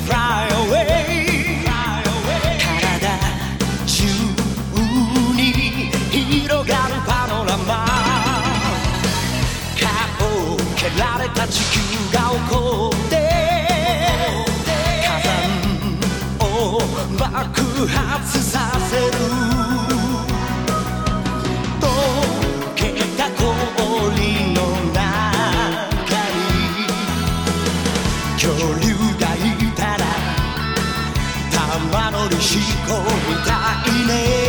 fly away 体中に広がるパノラマ顔を蹴られた地球が怒って火山を爆発させる溶けた氷の中に恐竜がいたら玉乗りしこみたいね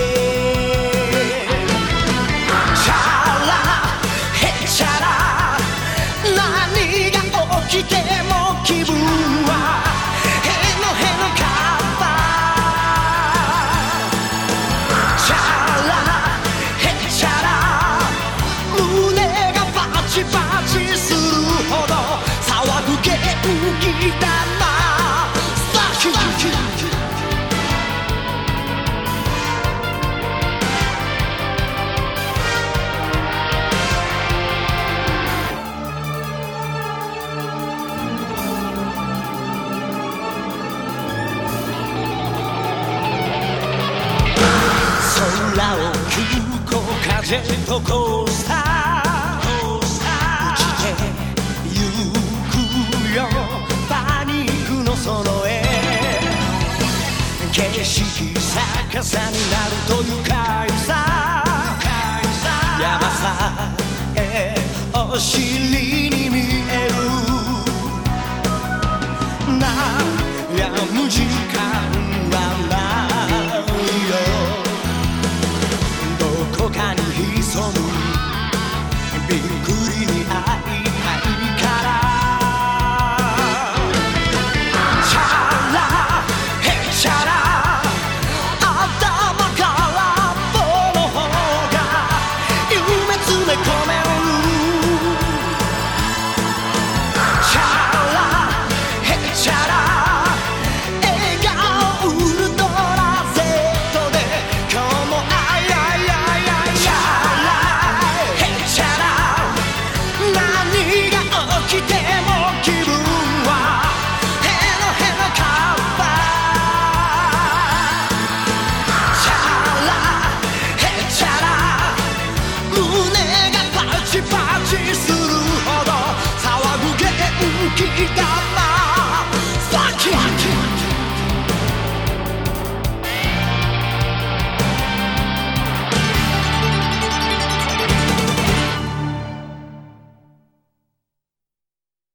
チャラヘチャラ何が起きても気分はへのへのかったチャラヘチャラ胸がバチバチするほど騒ぐ元気だな空を急行かジェットコースター落ちてゆくよパニックのその絵景色逆さになると愉快さ山さえお尻に見える悩む時間はないよどこかに潜むびっくりに会いたいからチャラヘチャラ頭から棒の方が夢詰め込めるチャラヘチャラ笑顔ウルトラ Z で今日もあいあいあいあいチャラヘチャラ何が起きても気分はへのへのかったチャラヘチャラ胸がパチパチするほど騒ぐ元気だな